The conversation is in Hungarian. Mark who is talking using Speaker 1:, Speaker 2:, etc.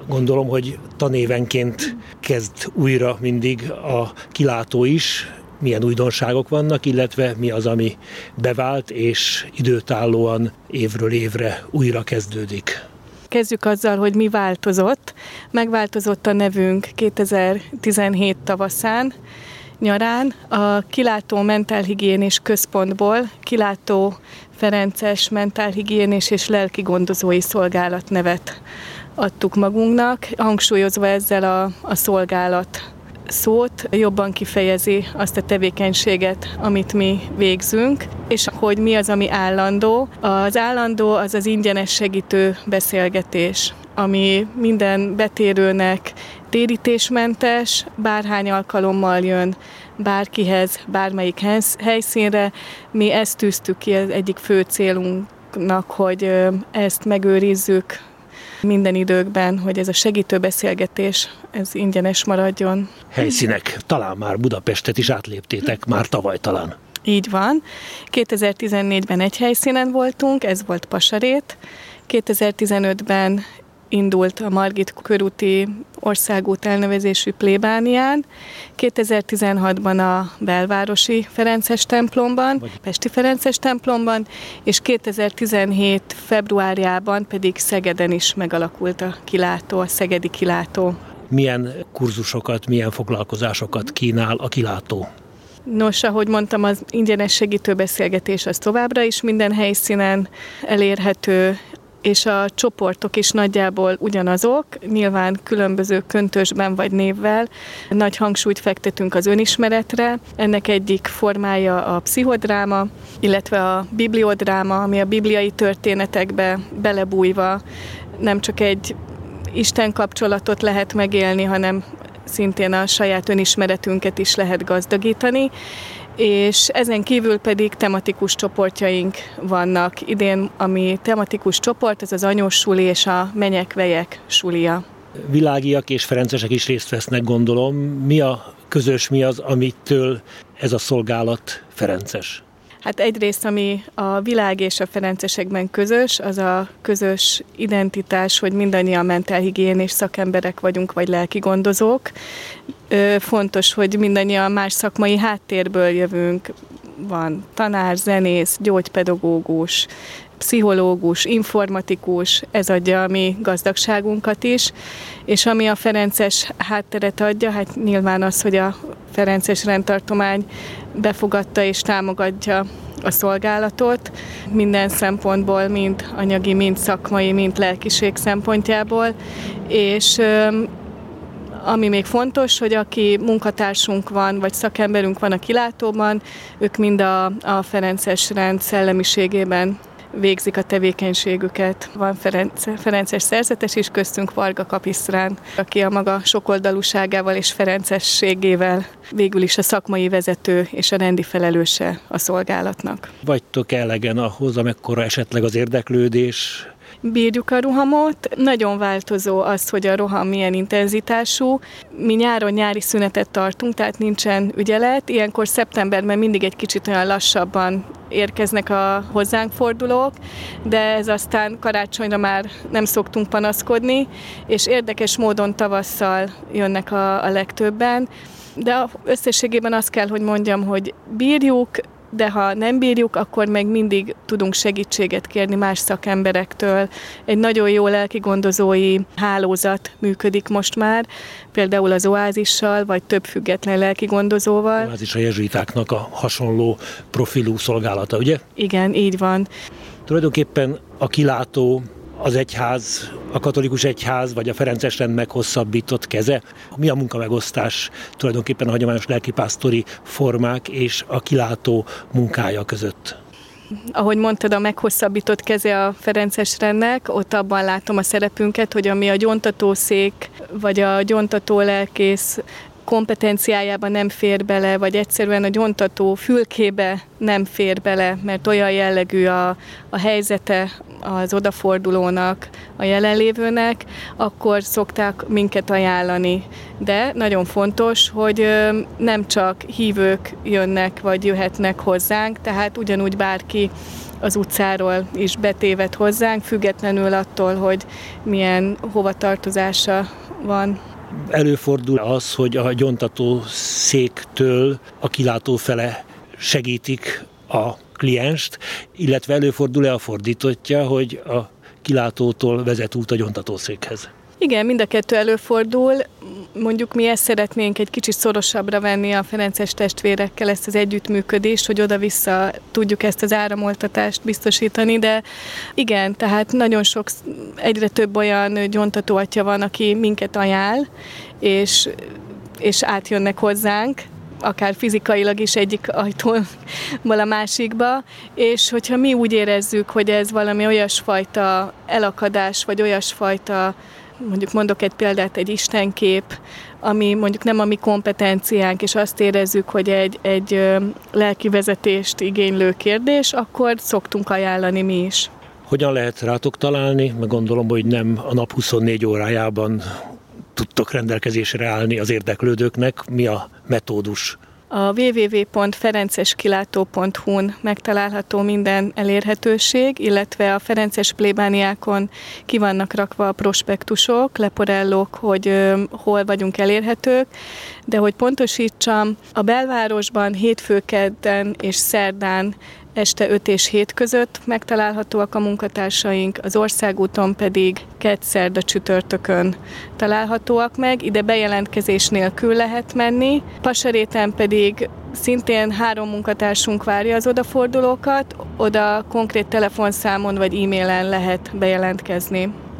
Speaker 1: Gondolom, hogy tanévenként kezd újra mindig a kilátó is. Milyen újdonságok vannak, illetve mi az, ami bevált és időtállóan évről évre újra kezdődik.
Speaker 2: Kezdjük azzal, hogy mi változott. Megváltozott a nevünk 2017 tavaszán, nyarán. A Kilátó Mentálhigiénés Központból Kilátó Ferences Mentálhigiénés és Lelki Gondozói Szolgálat nevet adtuk magunknak, hangsúlyozva ezzel a szolgálat szót, jobban kifejezi azt a tevékenységet, amit mi végzünk, és hogy mi az, ami állandó. Az állandó az az ingyenes segítő beszélgetés, ami minden betérőnek térítésmentes, bárhány alkalommal jön bárkihez, bármelyik helyszínre. Mi ezt tűztük ki egyik fő célunknak, hogy ezt megőrizzük minden időkben, hogy ez a segítő beszélgetés, ez ingyenes maradjon.
Speaker 1: Helyszínek, talán már Budapestet is átléptétek, már tavaly talán.
Speaker 2: Így van. 2014-ben egy helyszínen voltunk, ez volt Pasarét. 2015-ben indult a Margit körúti országút elnevezésű plébánián, 2016-ban a belvárosi Ferences templomban, Pesti Ferences templomban, és 2017 februárjában pedig Szegeden is megalakult a kilátó, a szegedi kilátó.
Speaker 1: Milyen kurzusokat, milyen foglalkozásokat kínál a kilátó?
Speaker 2: Nos, ahogy mondtam, az ingyenes segítőbeszélgetés az továbbra is minden helyszínen elérhető, és a csoportok is nagyjából ugyanazok, nyilván különböző köntösben vagy névvel. Nagy hangsúlyt fektetünk az önismeretre. Ennek egyik formája a pszichodráma, illetve a bibliodráma, ami a bibliai történetekbe belebújva nem csak egy Isten kapcsolatot lehet megélni, hanem szintén a saját önismeretünket is lehet gazdagítani. És ezen kívül pedig tematikus csoportjaink vannak. Idén, ami tematikus csoport, ez az anyós suli és a menyek-vejek sulia.
Speaker 1: Világiak és ferencesek is részt vesznek, gondolom. Mi a közös, mi az, amitől ez a szolgálat ferences?
Speaker 2: Hát egyrészt, ami a világ és a ferencesekben közös, az a közös identitás, hogy mindannyian mentálhigiénés szakemberek vagyunk, vagy lelki gondozók. Fontos, hogy mindannyian más szakmai háttérből jövünk. Van tanár, zenész, gyógypedagógus, pszichológus, informatikus, ez adja a mi gazdagságunkat is, és ami a ferences hátteret adja, hát nyilván az, hogy a ferences rendtartomány befogadta és támogatja a szolgálatot minden szempontból, mind anyagi, mind szakmai, mind lelkiség szempontjából, és ami még fontos, hogy aki munkatársunk van, vagy szakemberünk van a kilátóban, ők mind a ferences rend szellemiségében végzik a tevékenységüket. Van ferences szerzetes is köztünk, Varga Kapisztrán, aki a maga sokoldalúságával és ferencességével végül is a szakmai vezető és a rendi felelőse a szolgálatnak.
Speaker 1: Vagytok elegen ahhoz, amekkora esetleg az érdeklődés?
Speaker 2: Bírjuk a rohamot. Nagyon változó az, hogy a roham milyen intenzitású. Mi nyáron nyári szünetet tartunk, tehát nincsen ügyelet. Ilyenkor szeptemberben mindig egy kicsit olyan lassabban érkeznek a hozzánk fordulók, de ez aztán karácsonyra már nem szoktunk panaszkodni, és érdekes módon tavasszal jönnek a legtöbben. De összességében azt kell, hogy mondjam, hogy bírjuk, de ha nem bírjuk, akkor meg mindig tudunk segítséget kérni más szakemberektől. Egy nagyon jó lelki gondozói hálózat működik most már, például az Oázissal, vagy több független lelki gondozóval.
Speaker 1: Oázis a jezsuitáknak a hasonló profilú szolgálata, ugye?
Speaker 2: Igen, így van.
Speaker 1: Tulajdonképpen a kilátó az egyház, a katolikus egyház vagy a ferences rend meghosszabbított keze? Mi a munkamegosztás tulajdonképpen a hagyományos lelkipásztori formák és a kilátó munkája között?
Speaker 2: Ahogy mondtad, a meghosszabbított keze a ferences rendnek, ott abban látom a szerepünket, hogy ami a gyóntatószék vagy a gyóntató lelkész kompetenciájába nem fér bele, vagy egyszerűen a gyóntató fülkébe nem fér bele, mert olyan jellegű a helyzete az odafordulónak, a jelenlévőnek, akkor szokták minket ajánlani. De nagyon fontos, hogy nem csak hívők jönnek, vagy jöhetnek hozzánk, tehát ugyanúgy bárki az utcáról is betévedt hozzánk, függetlenül attól, hogy milyen hovatartozása van.
Speaker 1: Előfordul az, hogy a gyóntató széktől a kilátó fele segítik a klienst, illetve előfordul-e a fordítottja, hogy a kilátótól vezet út a gyóntatószékhez?
Speaker 2: Igen, mind a kettő előfordul. Mondjuk mi ezt szeretnénk egy kicsit szorosabbra venni a ferences testvérekkel, ezt az együttműködést, hogy oda-vissza tudjuk ezt az áramoltatást biztosítani, de igen, tehát nagyon sok, egyre több olyan gyóntatóatya van, aki minket ajánl, és átjönnek hozzánk, akár fizikailag is egyik ajtól a másikba, és hogyha mi úgy érezzük, hogy ez valami olyasfajta elakadás, vagy olyasfajta, mondjuk mondok egy példát, egy istenkép, ami mondjuk nem a mi kompetenciánk, és azt érezzük, hogy egy lelki vezetést igénylő kérdés, akkor szoktunk ajánlani mi is.
Speaker 1: Hogyan lehet rátok találni? Meg gondolom, hogy nem a nap 24 órájában tudtok rendelkezésre állni az érdeklődőknek. Mi a metódus?
Speaker 2: A www.ferenceskilátó.hu-n megtalálható minden elérhetőség, illetve a ferences plébániákon ki vannak rakva a prospektusok, leporellók, hogy hol vagyunk elérhetők, de hogy pontosítsam, a belvárosban hétfő, kedden és szerdán este 5 és 7 között megtalálhatóak a munkatársaink, az országúton pedig kedd, szerda, csütörtökön találhatóak meg, ide bejelentkezés nélkül lehet menni. Pasaréten pedig szintén 3 munkatársunk várja az odafordulókat, oda konkrét telefonszámon vagy e-mailen lehet bejelentkezni.